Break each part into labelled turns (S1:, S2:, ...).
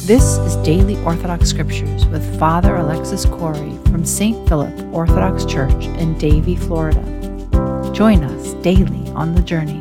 S1: This is Daily Orthodox Scriptures with Father Alexis Corey from St. Philip Orthodox Church in Davie, Florida. Join us daily on the journey.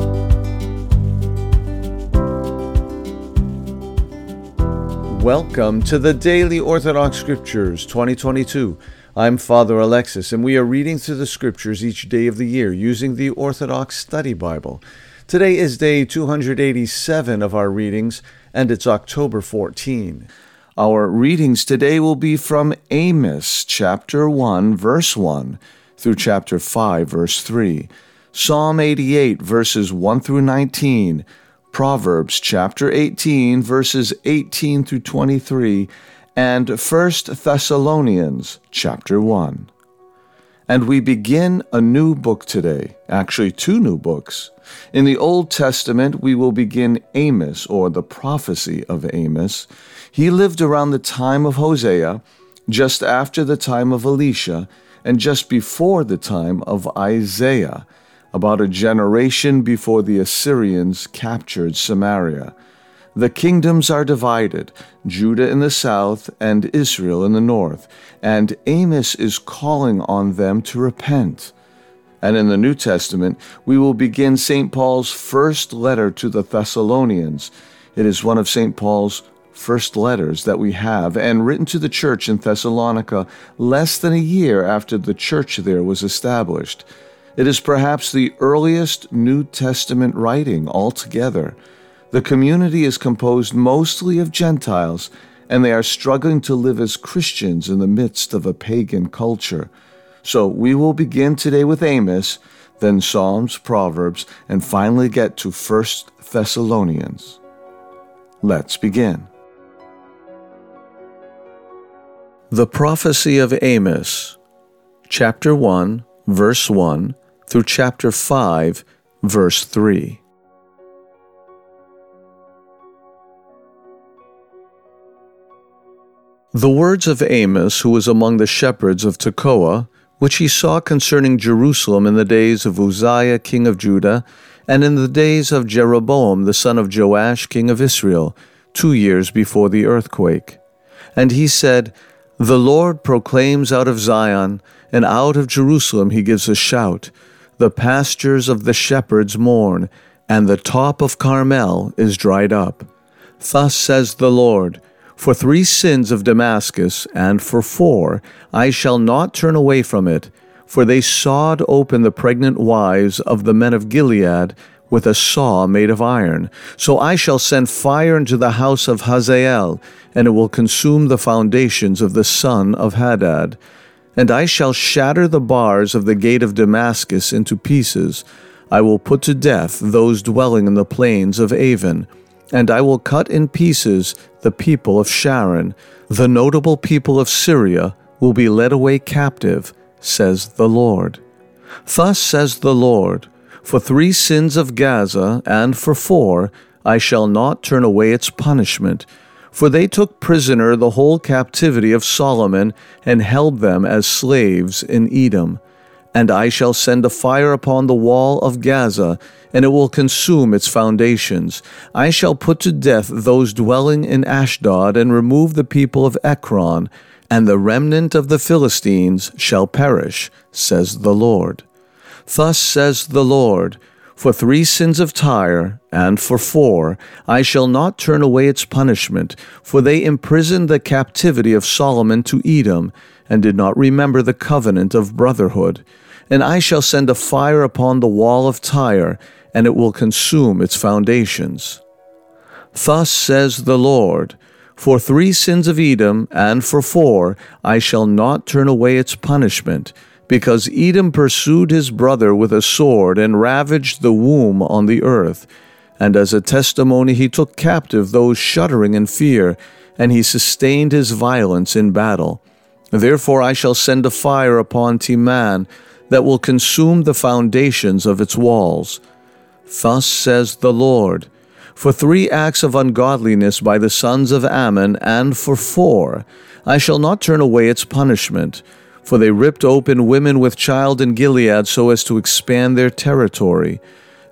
S2: Welcome to the Daily Orthodox Scriptures 2022. I'm Father Alexis, and we are reading through the Scriptures each day of the year using the Orthodox Study Bible. Today is day 287 of our readings, and it's October 14. Our readings today will be from Amos chapter 1, verse 1, through chapter 5, verse 3, Psalm 88, verses 1 through 19, Proverbs chapter 18, verses 18 through 23, and 1 Thessalonians chapter 1. And we begin a new book today, actually two new books. In the Old Testament, we will begin Amos, or the prophecy of Amos. He lived around the time of Hosea, just after the time of Elisha, and just before the time of Isaiah, about a generation before the Assyrians captured Samaria. The kingdoms are divided, Judah in the south and Israel in the north, and Amos is calling on them to repent. And in the New Testament, we will begin St. Paul's first letter to the Thessalonians. It is one of St. Paul's first letters that we have, and written to the church in Thessalonica less than a year after the church there was established. It is perhaps the earliest New Testament writing altogether. The community is composed mostly of Gentiles, and they are struggling to live as Christians in the midst of a pagan culture. So we will begin today with Amos, then Psalms, Proverbs, and finally get to 1 Thessalonians. Let's begin. The Prophecy of Amos, chapter 1, verse 1, through chapter 5, verse 3. The words of Amos, who was among the shepherds of Tekoa, which he saw concerning Jerusalem in the days of Uzziah king of Judah, and in the days of Jeroboam the son of Joash king of Israel, 2 years before the earthquake. And he said, The Lord proclaims out of Zion, and out of Jerusalem he gives a shout. The pastures of the shepherds mourn, and the top of Carmel is dried up. Thus says the Lord, For 3 sins of Damascus, and for 4, I shall not turn away from it, for they sawed open the pregnant wives of the men of Gilead with a saw made of iron. So I shall send fire into the house of Hazael, and it will consume the foundations of the son of Hadad. And I shall shatter the bars of the gate of Damascus into pieces. I will put to death those dwelling in the plains of Avon, and I will cut in pieces the people of Sharon. The notable people of Syria will be led away captive, says the Lord. Thus says the Lord, For 3 sins of Gaza, and for 4, I shall not turn away its punishment. For they took prisoner the whole captivity of Solomon, and held them as slaves in Edom. And I shall send a fire upon the wall of Gaza, and it will consume its foundations. I shall put to death those dwelling in Ashdod, and remove the people of Ekron, and the remnant of the Philistines shall perish, says the Lord. Thus says the Lord, For 3 sins of Tyre, and for 4, I shall not turn away its punishment, for they imprisoned the captivity of Solomon to Edom, and did not remember the covenant of brotherhood. And I shall send a fire upon the wall of Tyre, and it will consume its foundations. Thus says the Lord, For 3 sins of Edom, and for 4, I shall not turn away its punishment, because Edom pursued his brother with a sword, and ravaged the womb on the earth. And as a testimony he took captive those shuddering in fear, and he sustained his violence in battle. Therefore I shall send a fire upon Teman, that will consume the foundations of its walls. Thus says the Lord, For 3 acts of ungodliness by the sons of Ammon, and for 4, I shall not turn away its punishment. For they ripped open women with child in Gilead so as to expand their territory.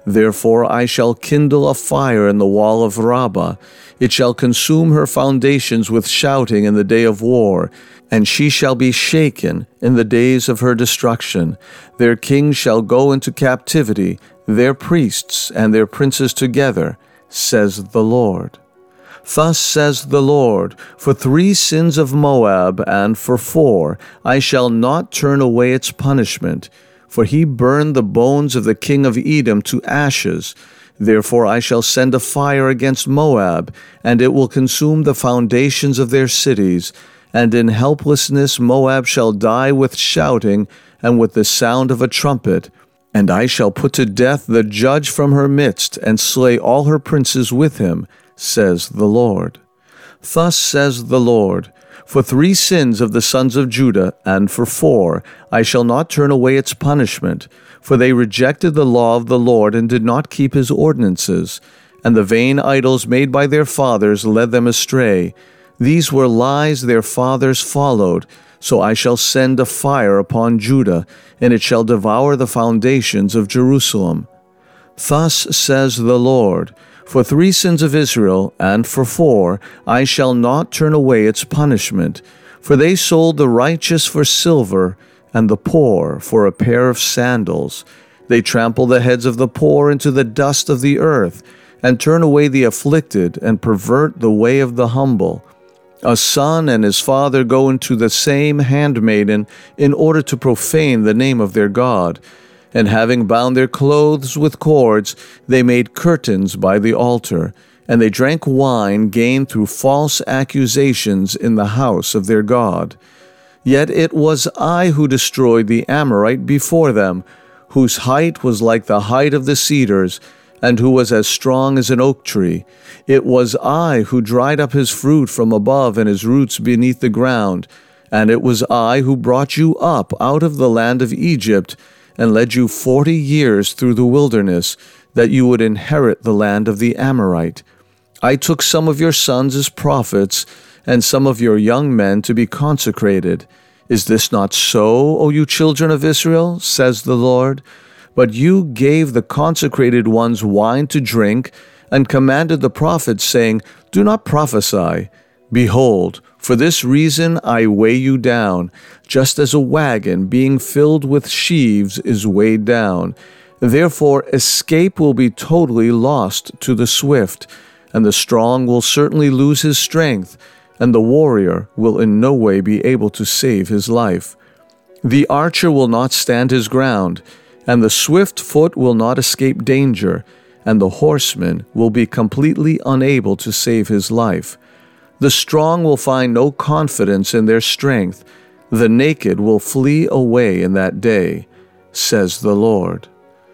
S2: Therefore I shall kindle a fire in the wall of Rabbah. It shall consume her foundations with shouting in the day of war, and she shall be shaken in the days of her destruction. Their kings shall go into captivity, their priests and their princes together, says the Lord. Thus says the Lord, for 3 sins of Moab, and for 4, I shall not turn away its punishment. For he burned the bones of the king of Edom to ashes. Therefore I shall send a fire against Moab, and it will consume the foundations of their cities. And in helplessness Moab shall die with shouting, and with the sound of a trumpet. And I shall put to death the judge from her midst, and slay all her princes with him, says the Lord. Thus says the Lord, for 3 sins of the sons of Judah, and for 4, I shall not turn away its punishment, for they rejected the law of the Lord and did not keep his ordinances, and the vain idols made by their fathers led them astray. These were lies their fathers followed, so I shall send a fire upon Judah, and it shall devour the foundations of Jerusalem. Thus says the Lord, for 3 sins of Israel, and for 4, I shall not turn away its punishment. For they sold the righteous for silver, and the poor for a pair of sandals. They trample the heads of the poor into the dust of the earth, and turn away the afflicted, and pervert the way of the humble. A son and his father go into the same handmaiden in order to profane the name of their God. And having bound their clothes with cords, they made curtains by the altar, and they drank wine gained through false accusations in the house of their God. Yet it was I who destroyed the Amorite before them, whose height was like the height of the cedars, and who was as strong as an oak tree. It was I who dried up his fruit from above and his roots beneath the ground, and it was I who brought you up out of the land of Egypt, and led you 40 years through the wilderness, that you would inherit the land of the Amorite. I took some of your sons as prophets, and some of your young men to be consecrated. Is this not so, O you children of Israel, says the Lord? But you gave the consecrated ones wine to drink, and commanded the prophets, saying, Do not prophesy. Behold, for this reason I weigh you down, just as a wagon being filled with sheaves is weighed down. Therefore escape will be totally lost to the swift, and the strong will certainly lose his strength, and the warrior will in no way be able to save his life. The archer will not stand his ground, and the swift foot will not escape danger, and the horseman will be completely unable to save his life. The strong will find no confidence in their strength. The naked will flee away in that day, says the Lord.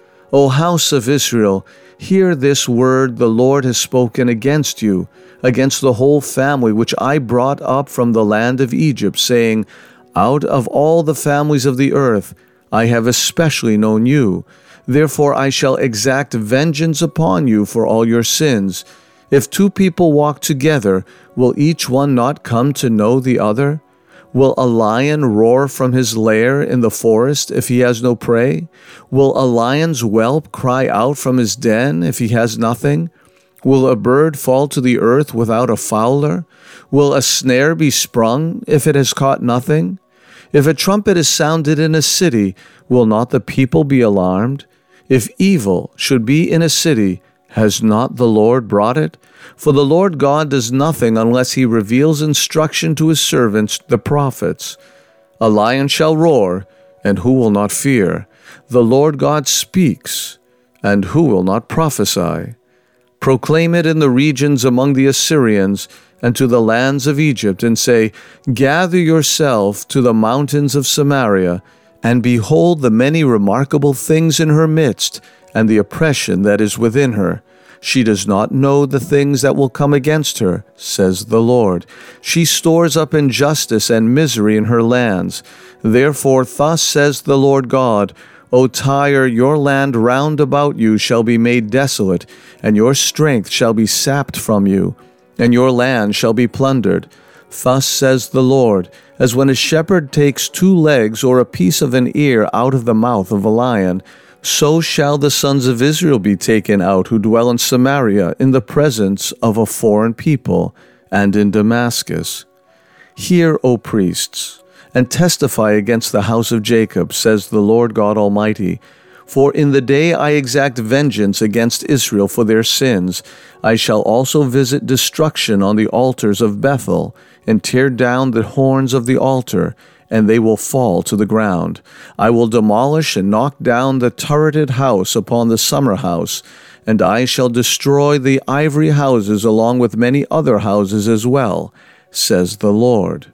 S2: O house of Israel, hear this word the Lord has spoken against you, against the whole family which I brought up from the land of Egypt, saying, Out of all the families of the earth I have especially known you. Therefore I shall exact vengeance upon you for all your sins. If 2 people walk together, will each one not come to know the other? Will a lion roar from his lair in the forest if he has no prey? Will a lion's whelp cry out from his den if he has nothing? Will a bird fall to the earth without a fowler? Will a snare be sprung if it has caught nothing? If a trumpet is sounded in a city, will not the people be alarmed? If evil should be in a city, has not the Lord brought it? For the Lord God does nothing unless he reveals instruction to his servants, the prophets. A lion shall roar, and who will not fear? The Lord God speaks, and who will not prophesy? Proclaim it in the regions among the Assyrians, and to the lands of Egypt, and say, Gather yourself to the mountains of Samaria, and behold the many remarkable things in her midst, and the oppression that is within her. She does not know the things that will come against her, says the Lord. She stores up injustice and misery in her lands. Therefore thus says the Lord God, O Tyre, your land round about you shall be made desolate, and your strength shall be sapped from you, and your land shall be plundered. Thus says the Lord, as when a shepherd takes 2 legs or a piece of an ear out of the mouth of a lion, So shall the sons of Israel be taken out who dwell in Samaria in the presence of a foreign people, and in Damascus. Hear, O priests, and testify against the house of Jacob, says the Lord God Almighty. For in the day I exact vengeance against Israel for their sins, I shall also visit destruction on the altars of Bethel, and tear down the horns of the altar, and they will fall to the ground. I will demolish and knock down the turreted house upon the summer house, and I shall destroy the ivory houses along with many other houses as well, says the Lord.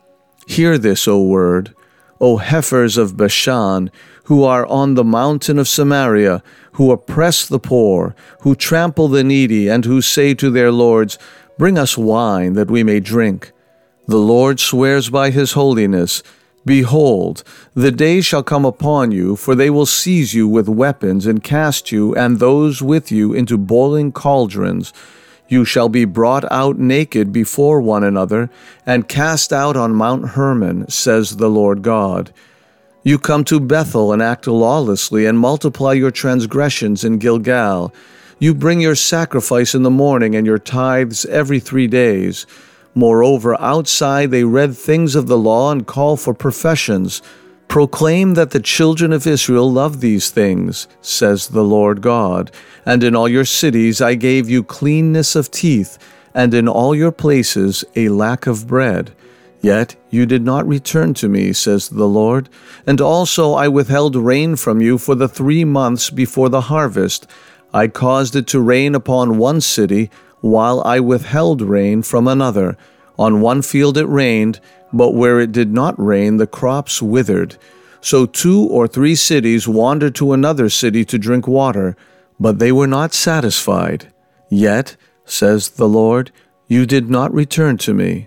S2: Hear this, O word, O heifers of Bashan, who are on the mountain of Samaria, who oppress the poor, who trample the needy, and who say to their lords, Bring us wine that we may drink. The Lord swears by his holiness, Behold, the day shall come upon you, for they will seize you with weapons and cast you and those with you into boiling cauldrons. You shall be brought out naked before one another and cast out on Mount Hermon, says the Lord God. You come to Bethel and act lawlessly and multiply your transgressions in Gilgal. You bring your sacrifice in the morning and your tithes every 3 days. Moreover, outside they read things of the law and call for professions. Proclaim that the children of Israel love these things, says the Lord God. And in all your cities I gave you cleanness of teeth, and in all your places a lack of bread. Yet you did not return to me, says the Lord. And also I withheld rain from you for the 3 months before the harvest. I caused it to rain upon one city, while I withheld rain from another. On one field it rained, but where it did not rain, the crops withered. So 2 or 3 cities wandered to another city to drink water, but they were not satisfied. Yet, says the Lord, you did not return to me.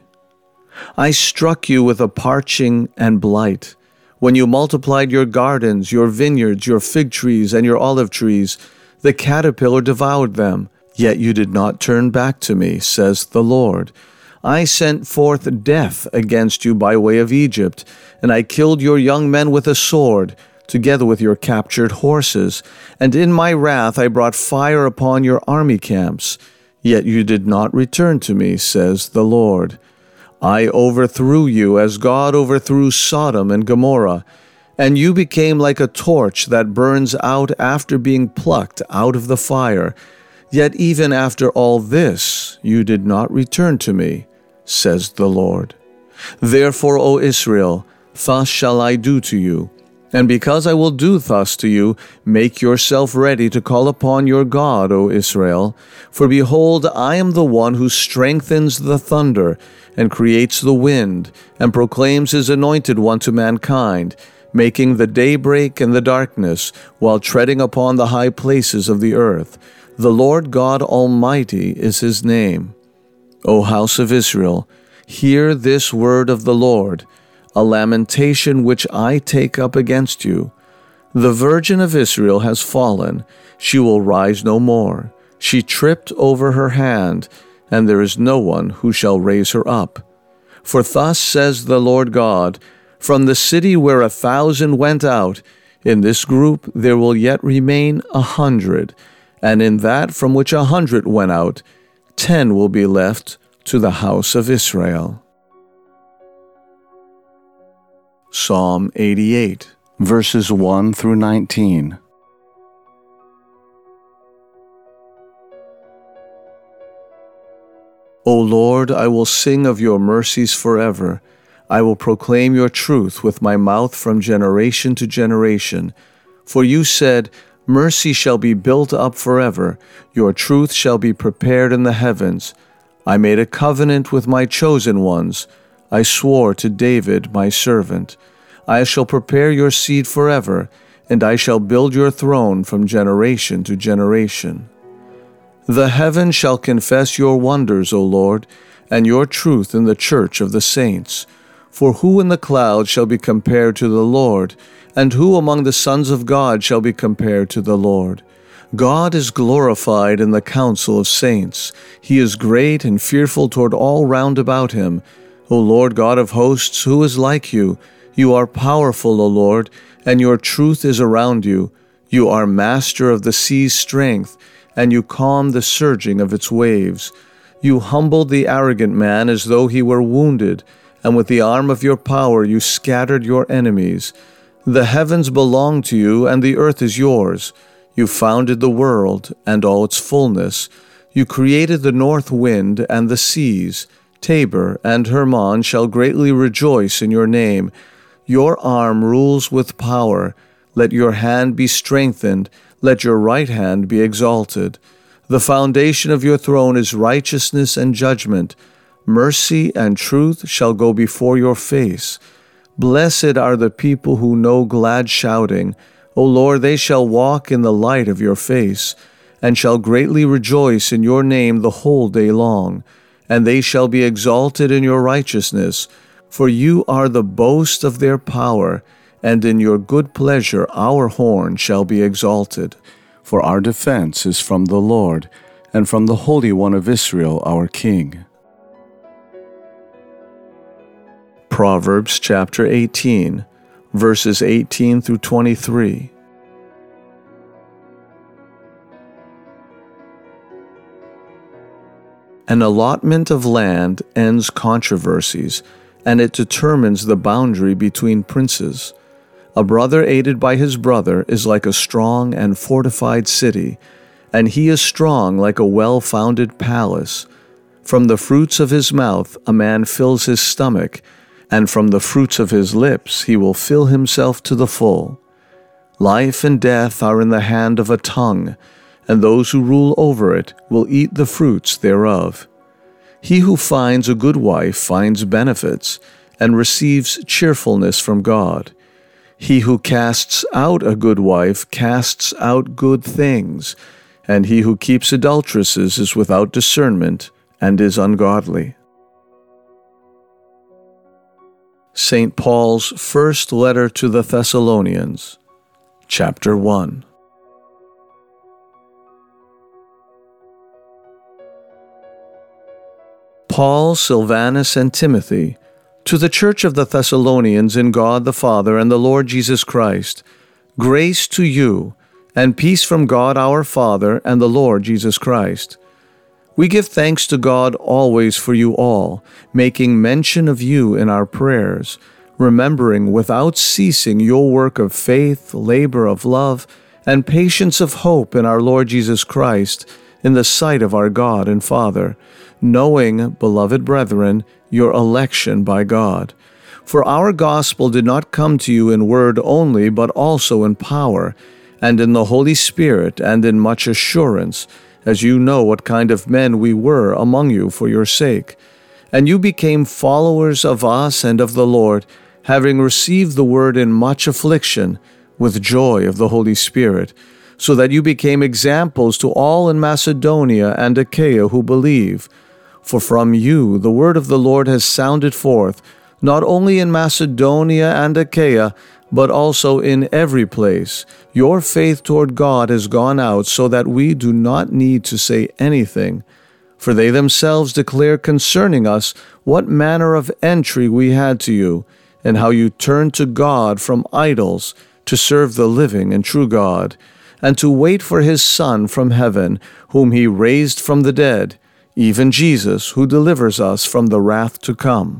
S2: I struck you with a parching and blight. When you multiplied your gardens, your vineyards, your fig trees, and your olive trees, the caterpillar devoured them. Yet you did not turn back to me, says the Lord. I sent forth death against you by way of Egypt, and I killed your young men with a sword, together with your captured horses. And in my wrath I brought fire upon your army camps. Yet you did not return to me, says the Lord. I overthrew you as God overthrew Sodom and Gomorrah, and you became like a torch that burns out after being plucked out of the fire. Yet even after all this, you did not return to me, says the Lord. Therefore, O Israel, thus shall I do to you. And because I will do thus to you, make yourself ready to call upon your God, O Israel. For behold, I am the one who strengthens the thunder, and creates the wind, and proclaims his anointed one to mankind, making the daybreak and the darkness, while treading upon the high places of the earth. The Lord God Almighty is his name. O house of Israel, hear this word of the Lord, a lamentation which I take up against you. The Virgin of Israel has fallen, she will rise no more. She tripped over her hand, and there is no one who shall raise her up. For thus says the Lord God, from the city where 1,000 went out, in this group there will yet remain 100, and in that from which 100 went out, 10 will be left to the house of Israel. Psalm 88, verses 1 through 19. O Lord, I will sing of your mercies forever. I will proclaim your truth with my mouth from generation to generation. For you said, Mercy shall be built up forever. Your truth shall be prepared in the heavens. I made a covenant with my chosen ones. I swore to David, my servant. I shall prepare your seed forever, and I shall build your throne from generation to generation. The heaven shall confess your wonders, O Lord, and your truth in the church of the saints. For who in the clouds shall be compared to the Lord? And who among the sons of God shall be compared to the Lord? God is glorified in the council of saints. He is great and fearful toward all round about him. O Lord God of hosts, who is like you? You are powerful, O Lord, and your truth is around you. You are master of the sea's strength, and you calm the surging of its waves. You humbled the arrogant man as though he were wounded, and with the arm of your power you scattered your enemies. The heavens belong to you, and the earth is yours. You founded the world and all its fullness. You created the north wind and the seas. Tabor and Hermon shall greatly rejoice in your name. Your arm rules with power. Let your hand be strengthened. Let your right hand be exalted. The foundation of your throne is righteousness and judgment. Mercy and truth shall go before your face. Blessed are the people who know glad shouting. O Lord, they shall walk in the light of your face, and shall greatly rejoice in your name the whole day long. And they shall be exalted in your righteousness, for you are the boast of their power, and in your good pleasure our horn shall be exalted. For our defense is from the Lord, and from the Holy One of Israel our King. Proverbs chapter 18, verses 18 through 23. An allotment of land ends controversies, and it determines the boundary between princes. A brother aided by his brother is like a strong and fortified city, and he is strong like a well-founded palace. From the fruits of his mouth a man fills his stomach, and from the fruits of his lips he will fill himself to the full. Life and death are in the hand of a tongue, and those who rule over it will eat the fruits thereof. He who finds a good wife finds benefits, and receives cheerfulness from God. He who casts out a good wife casts out good things, and he who keeps adulteresses is without discernment and is ungodly. St. Paul's first letter to the Thessalonians, chapter 1. Paul, Silvanus, and Timothy, to the church of the Thessalonians in God the Father and the Lord Jesus Christ, grace to you, and peace from God our Father and the Lord Jesus Christ. We give thanks to God always for you all, making mention of you in our prayers, remembering without ceasing your work of faith, labor of love, and patience of hope in our Lord Jesus Christ, in the sight of our God and Father, knowing, beloved brethren, your election by God. For our gospel did not come to you in word only, but also in power, and in the Holy Spirit, and in much assurance, as you know what kind of men we were among you for your sake. And you became followers of us and of the Lord, having received the word in much affliction, with joy of the Holy Spirit, so that you became examples to all in Macedonia and Achaia who believe. For from you the word of the Lord has sounded forth, not only in Macedonia and Achaia, but also in every place. Your faith toward God has gone out, so that we do not need to say anything. For they themselves declare concerning us what manner of entry we had to you, and how you turned to God from idols to serve the living and true God, and to wait for his Son from heaven, whom he raised from the dead, even Jesus, who delivers us from the wrath to come.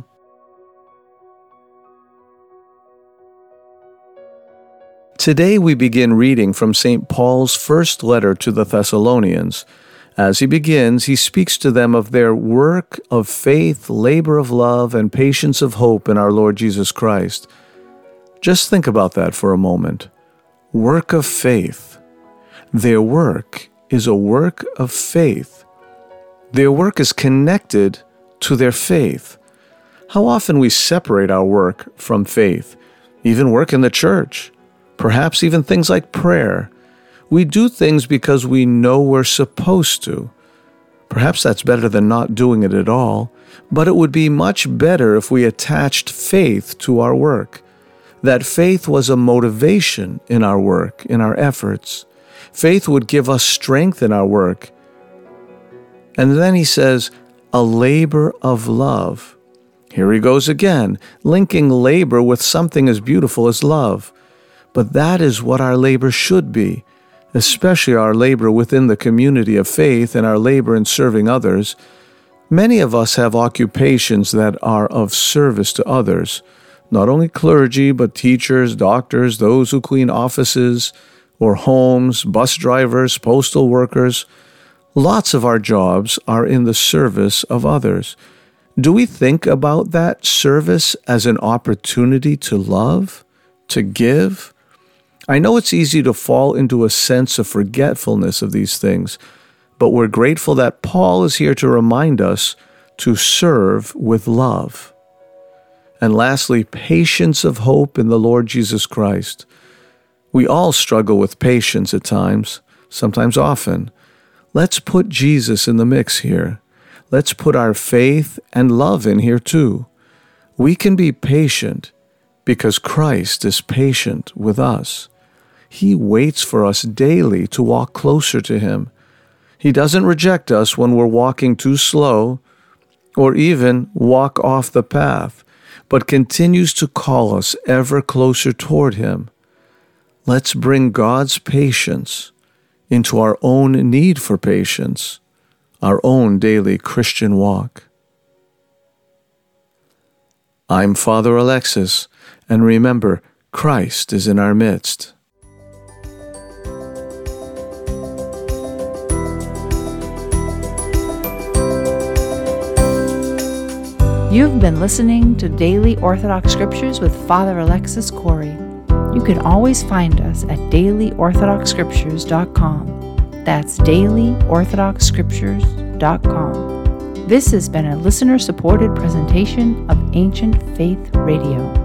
S2: Today we begin reading from St. Paul's first letter to the Thessalonians. As he begins, he speaks to them of their work of faith, labor of love, and patience of hope in our Lord Jesus Christ. Just think about that for a moment. Work of faith. Their work is a work of faith. Their work is connected to their faith. How often we separate our work from faith, even work in the church. Perhaps even things like prayer. We do things because we know we're supposed to. Perhaps that's better than not doing it at all, but it would be much better if we attached faith to our work. That faith was a motivation in our work, in our efforts. Faith would give us strength in our work. And then he says, a labor of love. Here he goes again, linking labor with something as beautiful as love. but that is what our labor should be, especially our labor within the community of faith and our labor in serving others. Many of us have occupations that are of service to others, not only clergy, but teachers, doctors, those who clean offices or homes, bus drivers, postal workers. Lots of our jobs are in the service of others. Do we think about that service as an opportunity to love, to give? I know it's easy to fall into a sense of forgetfulness of these things, but we're grateful that Paul is here to remind us to serve with love. And lastly, patience of hope in the Lord Jesus Christ. We all struggle with patience at times, sometimes often. Let's put Jesus in the mix here. Let's put our faith and love in here too. We can be patient because Christ is patient with us. He waits for us daily to walk closer to Him. He doesn't reject us when we're walking too slow or even walk off the path, but continues to call us ever closer toward Him. Let's bring God's patience into our own need for patience, our own daily Christian walk. I'm Father Alexis, and remember, Christ is in our midst.
S1: You've been listening to Daily Orthodox Scriptures with Father Alexis Corey. You can always find us at dailyorthodoxscriptures.com. That's dailyorthodoxscriptures.com. This has been a listener-supported presentation of Ancient Faith Radio.